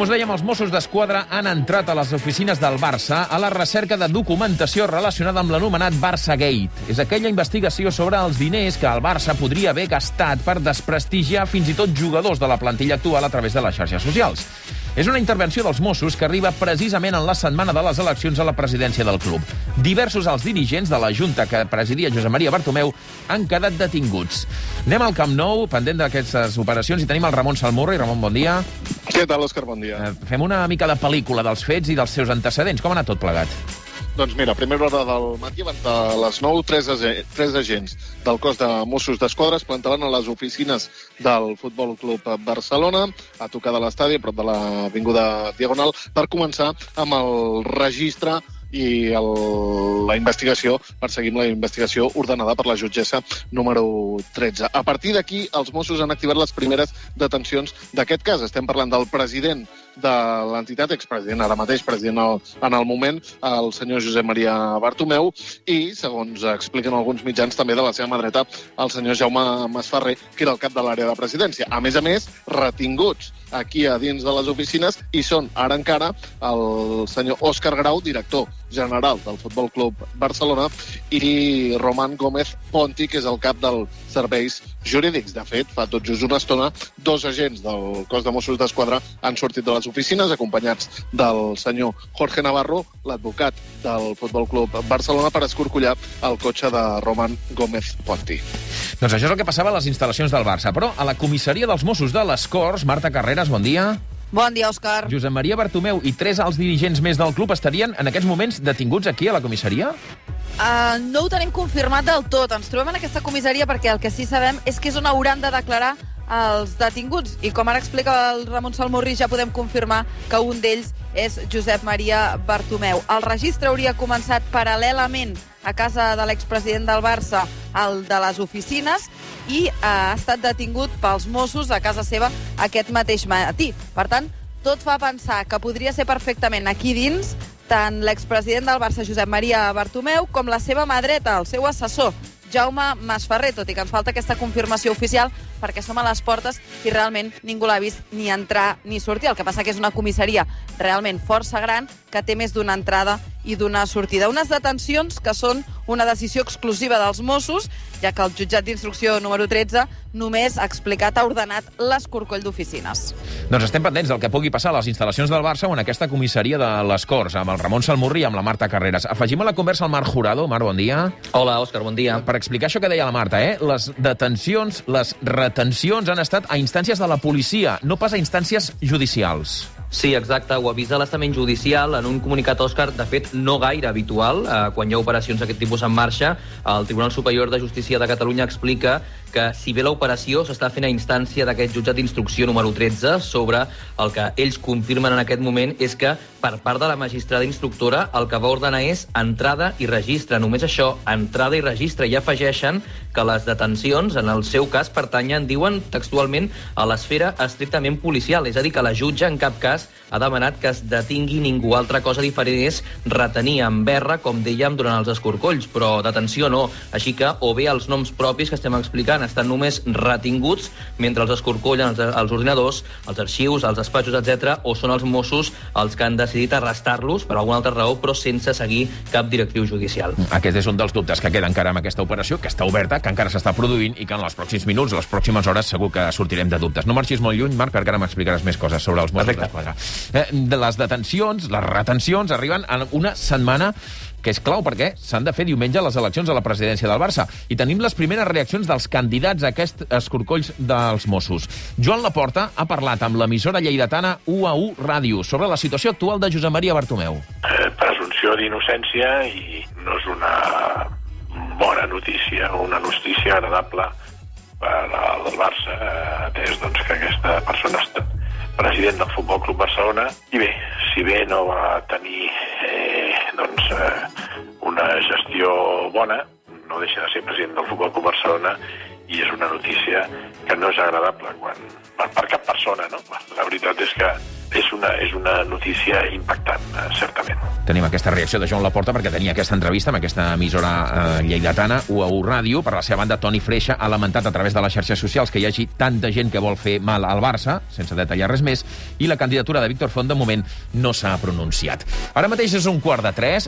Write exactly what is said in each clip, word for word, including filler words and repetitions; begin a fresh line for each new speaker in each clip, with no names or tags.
Com us dèiem, els Mossos d'Esquadra han entrat a les oficines del Barça a la recerca de documentació relacionada amb l'anomenat Barça Gate. És aquella investigació sobre els diners que el Barça podria haver gastat per desprestigiar fins i tot jugadors de la plantilla actual a través de les xarxes socials. És una intervenció dels Mossos que arriba precisament en la setmana de les eleccions a la presidència del club. Diversos als dirigents de la Junta que presidia Josep Maria Bartomeu han quedat detinguts. Anem al Camp Nou, pendent d'aquestes operacions, i tenim el Ramon Salmurri. Ramon, bon dia.
Què tal, Òscar? Bon dia.
Eh, fem una mica de pel·lícula dels fets i dels seus antecedents. Com ha anat tot plegat?
Doncs mira, a primera hora del matí, abans de les nou, tres, ag tres agents del cos de Mossos d'Esquadra es plantaven a les oficines del Futbol Club Barcelona, a tocar de l'estadi, a prop de l'avinguda Diagonal, per començar amb el registre i el, la investigació, perseguim la investigació ordenada per la jutgessa número tretze. A partir d'aquí, els Mossos han activat les primeres detencions d'aquest cas. Estem parlant del president de l'entitat, expresident, ara mateix president el, en el moment, el senyor Josep Maria Bartomeu, i, segons expliquen alguns mitjans, també de la seva mà dreta, el senyor Jaume Masferrer, que era el cap de l'àrea de presidència. A més a més, retinguts aquí a dins de les oficines, i són ara encara el senyor Òscar Grau, director general del Futbol Club Barcelona, i Román Gómez Ponti, que és el cap dels serveis jurídics. De fet, fa tot just una estona, dos agents del cos de Mossos d'Esquadra han sortit de les oficines, acompanyats del senyor Jorge Navarro, l'advocat del Futbol Club Barcelona, per escorcollar el cotxe de Román Gómez Ponti.
Doncs això és el que passava a les instal·lacions del Barça. Però a la comissaria dels Mossos de les Corts, Marta Carreras, bon dia.
Bon dia, Òscar.
Josep Maria Bartomeu i tres alts dirigents més del club estarien en aquests moments detinguts aquí a la comissaria?
Uh, no ho tenim confirmat del tot. Ens trobem en aquesta comissaria perquè el que sí sabem és que és on hauran de declarar els detinguts. I com ara explica el Ramon Salmurri, ja podem confirmar que un d'ells és Josep Maria Bartomeu. El registre hauria començat paral·lelament a casa de l'expresident del Barça, el de les oficines, i eh, ha estat detingut pels Mossos a casa seva aquest mateix matí. Per tant, tot fa pensar que podria ser perfectament aquí dins tant l'expresident del Barça, Josep Maria Bartomeu, com la seva mà dreta, el seu assessor, Jaume Masferrer, tot i que ens falta aquesta confirmació oficial perquè som a les portes i realment ningú l'ha vist ni entrar ni sortir. El que passa que és una comissaria realment força gran que té més d'una entrada i d'una sortida. Unes detencions que són una decisió exclusiva dels Mossos, ja que el jutjat d'instrucció número tretze només ha explicat, ha ordenat l'escorcoll d'oficines.
Doncs estem pendents del que pugui passar a les instal·lacions del Barça o en aquesta comissaria de les Corts, amb el Ramon Salmurri i amb la Marta Carreras. Afegim a la conversa el Marc Jurado. Marc, bon dia.
Hola, Òscar, bon dia.
Per explicar això que deia la Marta, eh? Les detencions, les retencions han estat a instàncies de la policia, no pas a instàncies judicials.
Sí, exacte, ho avisa l'estament judicial en un comunicat, Òscar, de fet no gaire habitual. Eh, quan hi ha operacions d'aquest tipus en marxa, el Tribunal Superior de Justícia de Catalunya explica que si bé l'operació s'està fent a instància d'aquest jutjat d'instrucció número tretze, sobre el que ells confirmen en aquest moment és que per part de la magistrada instructora el que va ordenar és entrada i registre. Només això, entrada i registre. I afegeixen que les detencions, en el seu cas, pertanyen, diuen textualment, a l'esfera estrictament policial. És a dir, que la jutge en cap cas ha demanat que es detingui ningú. Altra cosa diferent és retenir amb berra, com dèiem, durant els escorcolls, però detenció no. Així que, o bé els noms propis que estem explicant estan només retinguts mentre els escorcollen els, els ordinadors, els arxius, els despatxos, etcètera, o són els Mossos els que han decidit arrestar-los per alguna altra raó, però sense seguir cap directriu judicial.
Aquest és un dels dubtes que queda encara amb aquesta operació, que està oberta, que encara s'està produint i que en els pròxims minuts, les pròximes hores, segur que sortirem de dubtes. No marxis molt lluny, Marc, perquè ara m'explicaràs més coses sobre els Mossos d'Esquadra. Eh, de les detencions, les retencions, arriben en una setmana que és clau perquè s'han de fer diumenge les eleccions a la presidència del Barça. I tenim les primeres reaccions dels candidats a aquests escorcolls dels Mossos. Joan Laporta ha parlat amb l'emissora lleidatana U A U Ràdio sobre la situació actual de Josep Maria Bartomeu.
Eh, presumpció d'innocència i no és una bona notícia o una notícia agradable per al Barça, atès doncs, que aquesta persona ha estat president del Futbol Club Barcelona, i bé, si bé no va tenir eh, doncs, eh, una gestió bona, no deixa de ser president del Futbol Club Barcelona, i és una notícia que no és agradable quan, per, per cap persona, no? La veritat és que és una, és una notícia impactant, certament.
Tenim aquesta reacció de Joan Laporta perquè tenia aquesta entrevista amb aquesta emissora eh, lleidatana, U A U Ràdio. Per la seva banda, Toni Freixa ha lamentat a través de les xarxes socials que hi hagi tanta gent que vol fer mal al Barça, sense detallar res més, i la candidatura de Víctor Font, de moment, no s'ha pronunciat. Ara mateix és un quart de tres.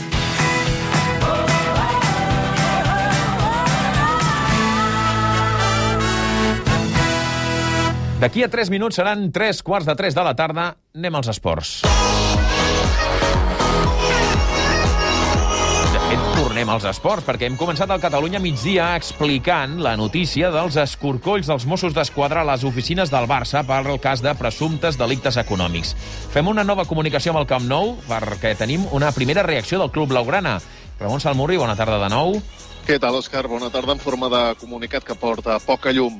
D'aquí a tres minuts seran tres quarts de tres de la tarda. Anem als esports. De fet, tornem als esports, perquè hem començat el Catalunya migdia explicant la notícia dels escorcolls dels Mossos d'Esquadra a les oficines del Barça per al cas de presumptes delictes econòmics. Fem una nova comunicació amb el Camp Nou perquè tenim una primera reacció del Club Blaugrana. Ramon Salmurri, bona tarda de nou.
Què tal, Òscar? Bona tarda, en forma de comunicat que porta poca llum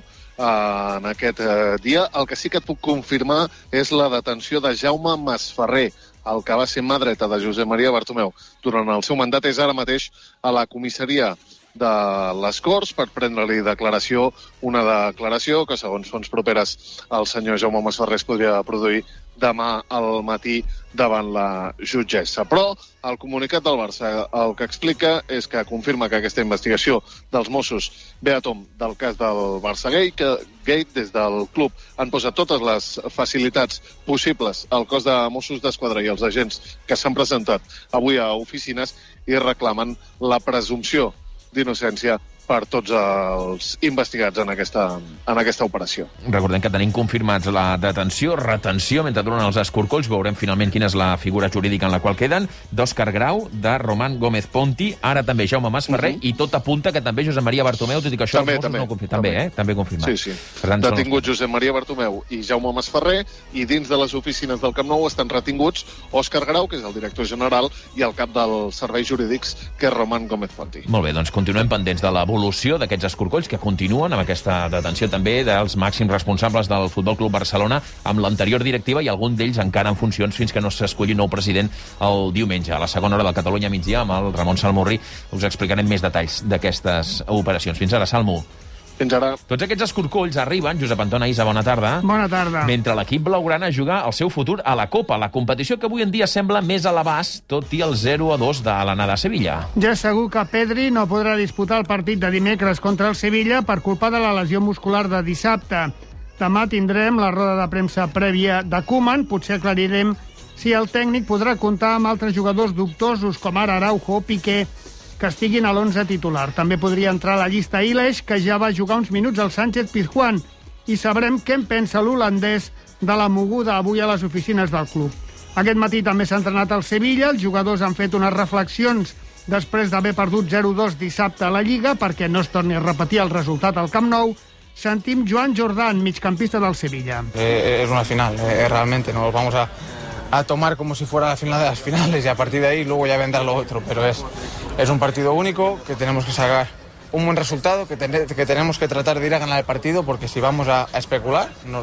en aquest dia. El que sí que et puc confirmar és la detenció de Jaume Masferrer, el que va ser mà dreta de Josep Maria Bartomeu durant el seu mandat. És ara mateix a la comissaria de les Corts per prendre-li declaració, una declaració que, segons fonts properes al senyor Jaume Masferrer, es podria produir demà al matí davant la jutgessa. Però el comunicat del Barça el que explica és que confirma que aquesta investigació dels Mossos ve a tomb del cas del Barça Gate, que Gate des del club han posat totes les facilitats possibles al cos de Mossos d'Esquadra i els agents que s'han presentat avui a oficines i reclamen la presumpció d'innocència per tots els investigats en aquesta, en aquesta operació.
Recordem que tenim confirmats la detenció, retenció, mentre duren els escorcolls. Veurem finalment quina és la figura jurídica en la qual queden. D'Òscar Grau, de Román Gómez Ponti, ara també Jaume Masferrer, uh -huh. i tot apunta que també Josep Maria Bartomeu, tot i que això
també,
els Mossos
també,
no confirmen. També, també, eh? També confirmat.
Sí, sí. Tant, detingut són... Josep Maria Bartomeu i Jaume Masferrer, i dins de les oficines del Camp Nou estan retinguts Òscar Grau, que és el director general, i el cap dels serveis jurídics, que és Román Gómez Ponti.
Molt bé, doncs continuem pendents de l'evolució d'aquests escorcolls que continuen amb aquesta detenció també dels màxims responsables del Futbol Club Barcelona amb l'anterior directiva i algun d'ells encara en funcions fins que no s'esculli nou president el diumenge. A la segona hora del Catalunya migdia amb el Ramon Salmurri us explicarem més detalls d'aquestes operacions. Fins ara, Salmo.
Fins ara.
Tots aquests escorcolls arriben, Josep Anton Isa, bona tarda.
Bona tarda.
Mentre l'equip blaugrana juga el seu futur a la Copa, la competició que avui en dia sembla més a l'abast, tot i el zero a dos de l'anada a Sevilla.
Ja és segur que Pedri no podrà disputar el partit de dimecres contra el Sevilla per culpa de la lesió muscular de dissabte. Demà tindrem la roda de premsa prèvia de Koeman, potser aclarirem si el tècnic podrà comptar amb altres jugadors dubtosos com ara Araujo o Piqué, que estiguin a l'onze titular. També podria entrar a la llista Ilech, que ja va jugar uns minuts al Sánchez Pizjuán, i sabrem què en pensa l'holandès de la moguda avui a les oficines del club. Aquest matí també s'ha entrenat al Sevilla, els jugadors han fet unes reflexions després d'haver perdut zero dos dissabte a la Lliga, perquè no es torni a repetir el resultat al Camp Nou. Sentim Joan Jordán, migcampista del Sevilla.
Eh, es una final, eh, realmente, nos vamos a... a tomar como si fuera la final de las finales y a partir de ahí luego ya vendrá lo otro, pero es, es un partido único que tenemos que sacar un buen resultado, que, ten, que tenemos que tratar de ir a ganar el partido, porque si vamos a, a especular no,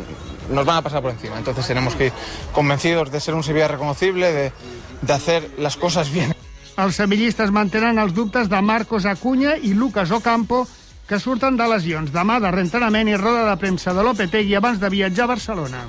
nos van a pasar por encima. Entonces tenemos que ir convencidos de ser un Sevilla reconocible, de, de hacer las cosas bien.
Els sevillistes mantenen els dubtes de Marcos Acuña i Lucas Ocampo, que surten de lesions. Demà de reentrenament i roda de premsa de Lopetegui abans de viatjar a Barcelona.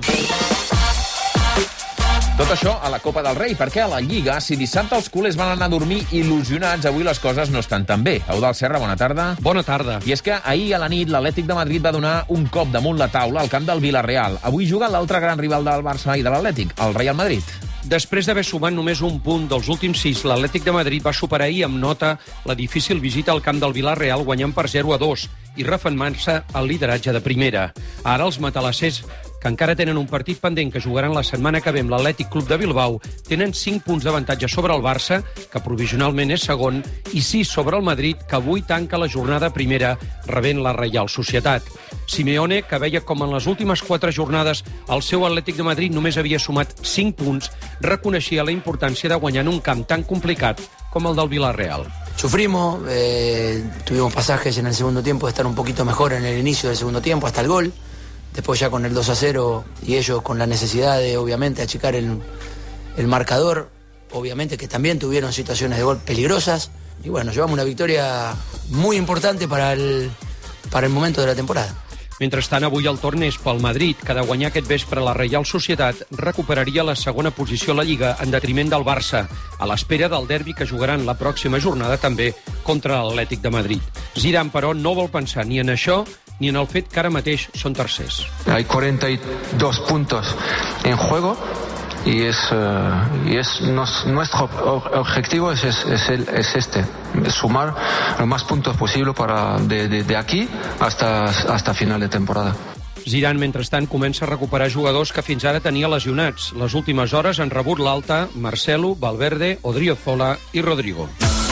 Tot això a la Copa del Rei, perquè a la Lliga, si dissabte els culers van anar a dormir il·lusionats, avui les coses no estan tan bé. Eudald Serra, bona tarda.
Bona tarda.
I és que ahir a la nit l'Atlètic de Madrid va donar un cop damunt la taula al camp del Villarreal. Avui juga l'altre gran rival del Barça i de l'Atlètic, el Real Madrid.
Després d'haver sumat només un punt dels últims sis, l'Atlètic de Madrid va superar ahir amb nota la difícil visita al camp del Villarreal guanyant per zero a dos i refermant-se el lideratge de primera. Ara els matalassers, que encara tenen un partit pendent que jugaran la setmana que ve amb l'Atlètic Club de Bilbao, tenen cinc punts d'avantatge sobre el Barça, que provisionalment és segon, i sis sobre el Madrid, que avui tanca la jornada primera rebent la Reial Societat. Simeone, que veia com en les últimes quatre jornades el seu Atlètic de Madrid només havia sumat cinc punts, reconeixia la importància de guanyar en un camp tan complicat com el del Villarreal.
Sufrimos, eh, tuvimos pasajes en el segundo tiempo de estar un poquito mejor en el inicio del segundo tiempo, hasta el gol. Después ya con el dos a cero y ellos con la necesidad de, obviamente, achicar el, el marcador, obviamente que también tuvieron situaciones de gol peligrosas. Y bueno, llevamos una victoria muy importante para el, para el momento de la temporada.
Mentrestant, avui el torn és pel Madrid, que de guanyar aquest vespre la Reial Societat recuperaria la segona posició a la Lliga en detriment del Barça, a l'espera del derbi que jugaran la pròxima jornada també contra l'Atlètic de Madrid. Zidane, però, no vol pensar ni en això ni en el fet que ara mateix són tercers.
Hay cuarenta y dos puntos en juego. Y es, uh, y es nos, nuestro objetivo es, es, es, el, es este, sumar los más puntos posible para de, de, de aquí hasta, hasta final de temporada.
Zidane, mentrestant, comença a recuperar jugadors que fins ara tenia lesionats. Les últimes hores han rebut l'alta Marcelo, Valverde, Odriozola i Rodrigo.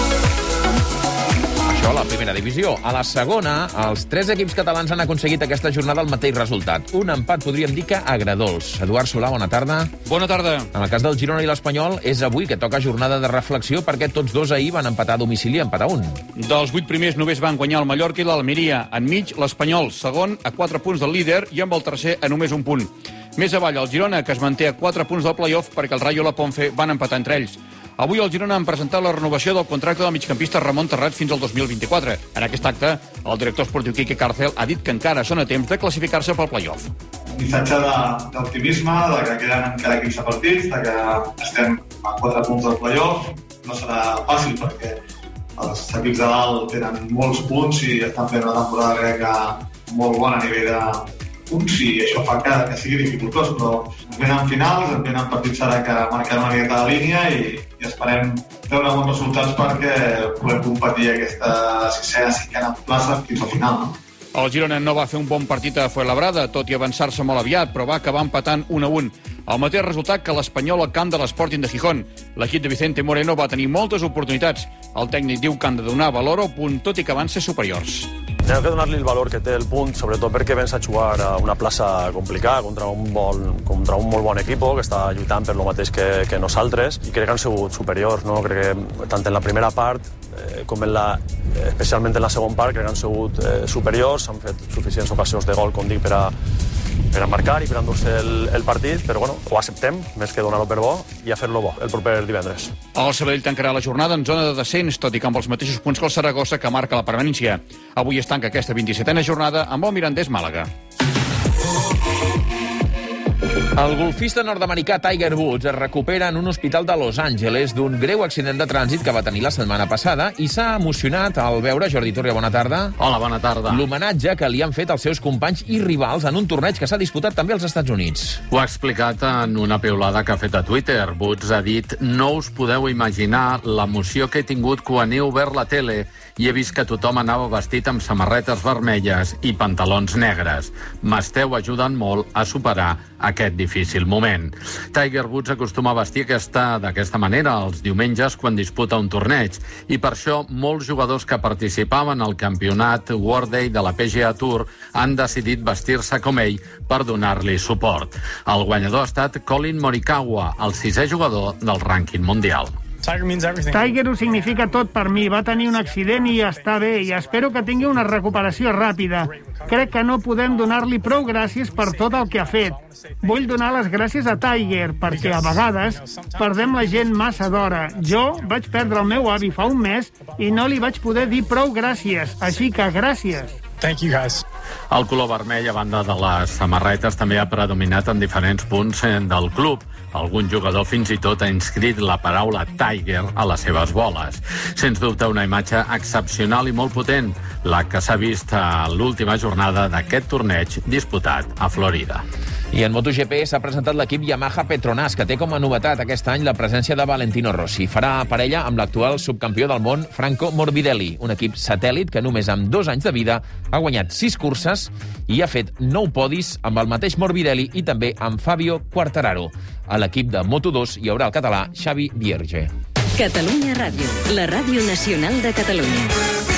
Això a la primera divisió. A la segona, els tres equips catalans han aconseguit aquesta jornada el mateix resultat. Un empat, podríem dir que agredolç. Eduard Solà, bona tarda.
Bona tarda.
En el cas del Girona i l'Espanyol, és avui que toca jornada de reflexió perquè tots dos ahir van empatar a domicili, empatar un.
Dels vuit primers només van guanyar el Mallorca i l'Almeria. Enmig, l'Espanyol, segon, a quatre punts del líder i amb el tercer a només un punt. Més avall, el Girona, que es manté a quatre punts del play-off perquè el Rayo i la Ponfe van empatar entre ells. Avui el Girona han presentat la renovació del contracte del migcampista Ramon Terrat fins al dos mil vint-i-quatre. En aquest acte, el director esportiu Quique Cárcel ha dit que encara són a temps de classificar-se pel play-off.
Missatge d'optimisme, de que queden encara quinze partits, de que estem a quatre punts del play-off. No serà fàcil perquè els equips de dalt tenen molts punts i estan fent una temporada crec que molt bona a nivell de punts i això fa que, que sigui dificultós, però ens venen finals, ens venen partits ara que marquen una mica cada línia i, i esperem treure bons resultats perquè podem competir aquesta sisena, cinquena plaça fins al final, no?
El Girona no va fer un bon partit a Fuenlabrada, tot i avançar-se molt aviat, però va acabar empatant un a un. El mateix resultat que l'Espanyol al camp de l'Sporting de Gijón. L'equip de Vicente Moreno va tenir moltes oportunitats. El tècnic diu que han de donar valor al punt, tot i que van ser superiors.
Hem que donar-li el valor que té el punt, sobretot perquè vens a jugar a una plaça complicada contra un, bon, contra un molt bon equip que està lluitant per lo mateix que, que nosaltres i crec que han sigut superiors, no? Crec que tant en la primera part eh, com en la, especialment en la segona part crec que han sigut eh, superiors, han fet suficients ocasions de gol, com dic, per a, per a marcar i per a endur-se el, el partit, però bueno, ho acceptem, més que donar-ho per bo i a fer-lo bo el proper divendres.
El Sabadell tancarà la jornada en zona de descens, tot i que amb els mateixos punts que el Saragossa, que marca la permanència. Avui es tanca aquesta vint-i-setena jornada amb el Mirandés Màlaga.
El golfista nord-americà Tiger Woods es recupera en un hospital de Los Angeles d'un greu accident de trànsit que va tenir la setmana passada i s'ha emocionat al veure, Jordi Torria, bona tarda.
Hola, bona tarda.
L'homenatge que li han fet els seus companys i rivals en un torneig que s'ha disputat també als Estats Units.
Ho ha explicat en una piulada que ha fet a Twitter. Woods ha dit: no us podeu imaginar l'emoció que he tingut quan he obert la tele i he vist que tothom anava vestit amb samarretes vermelles i pantalons negres. M'esteu ajudant molt a superar aquest difícil moment. Tiger Woods acostuma a vestir aquesta, d'aquesta manera els diumenges quan disputa un torneig i per això molts jugadors que participaven al campionat World Day de la P G A Tour han decidit vestir-se com ell per donar-li suport. El guanyador ha estat Colin Morikawa, el sisè jugador del rànquing mundial.
Tiger ho significa tot per mi. Va tenir un accident i està bé, i espero que tingui una recuperació ràpida. Crec que no podem donar-li prou gràcies per tot el que ha fet. Vull donar les gràcies a Tiger, perquè a vegades perdem la gent massa d'hora. Jo vaig perdre el meu avi fa un mes i no li vaig poder dir prou gràcies, així que gràcies.
Thank you, guys. El color vermell, a banda de les samarretes, també ha predominat en diferents punts del club. Algun jugador fins i tot ha inscrit la paraula Tiger a les seves boles. Sens dubte, una imatge excepcional i molt potent, la que s'ha vist a l'última jornada d'aquest torneig disputat a Florida.
I en MotoGP s'ha presentat l'equip Yamaha Petronas, que té com a novetat aquest any la presència de Valentino Rossi. Farà parella amb l'actual subcampió del món, Franco Morbidelli, un equip satèl·lit que només amb dos anys de vida ha guanyat sis curses i ha fet nou podis amb el mateix Morbidelli i també amb Fabio Quartararo. A l'equip de Moto dos hi haurà el català Xavi Vierge.
Catalunya Ràdio, la ràdio nacional de Catalunya.